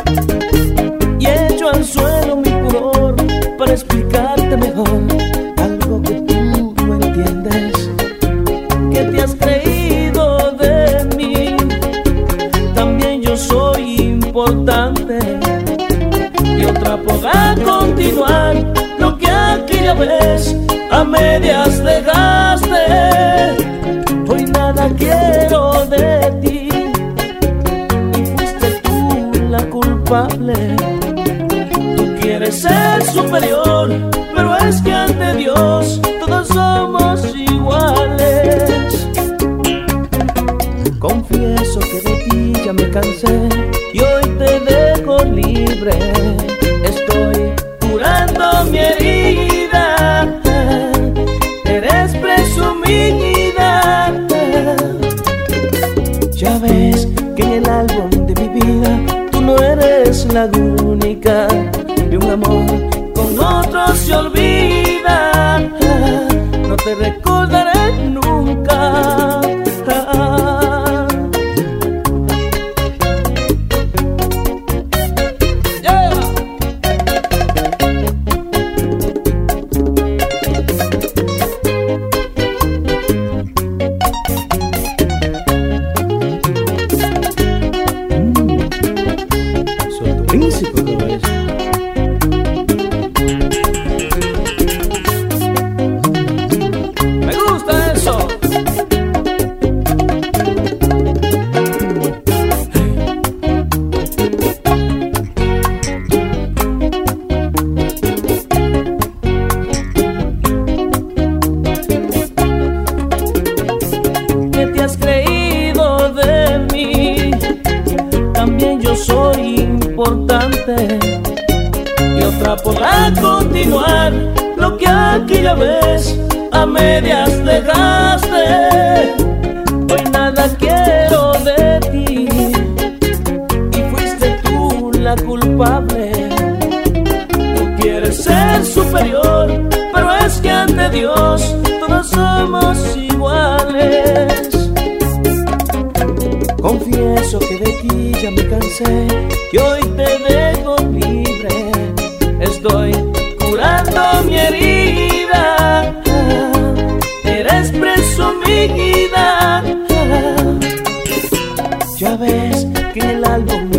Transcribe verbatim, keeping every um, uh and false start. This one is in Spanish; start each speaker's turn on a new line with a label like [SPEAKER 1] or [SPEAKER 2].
[SPEAKER 1] y echo al suelo mi pudor para explicarte mejor algo que tú no entiendes, que te has creído de mí. También yo soy importante y otra podrá continuar lo que aquella vez a medias dejaste. Hoy nada quiero de ti y fuiste tú la culpable. Tú quieres ser superior, pero es que ante Dios todos somos iguales. Confieso que de ti ya me cansé y hoy te dejo libre. Estoy curando mi herida, eres presumida. Ya ves que en el álbum de mi vida tú no eres la única, y un amor con otro se olvida. No te recordaré nunca. Príncipe otra vez. Me gusta eso. ¿Qué te has creído de mí? También yo soy importante y otra podrá continuar lo que aquella vez a medias dejaste. Hoy nada quiero de ti y fuiste tú la culpable. Tú quieres ser superior, pero es que ante Dios todos somos iguales. Confieso que de ti ya me cansé y hoy te dejo libre. Estoy curando mi herida, eres presumida. Ya ves que en el álbum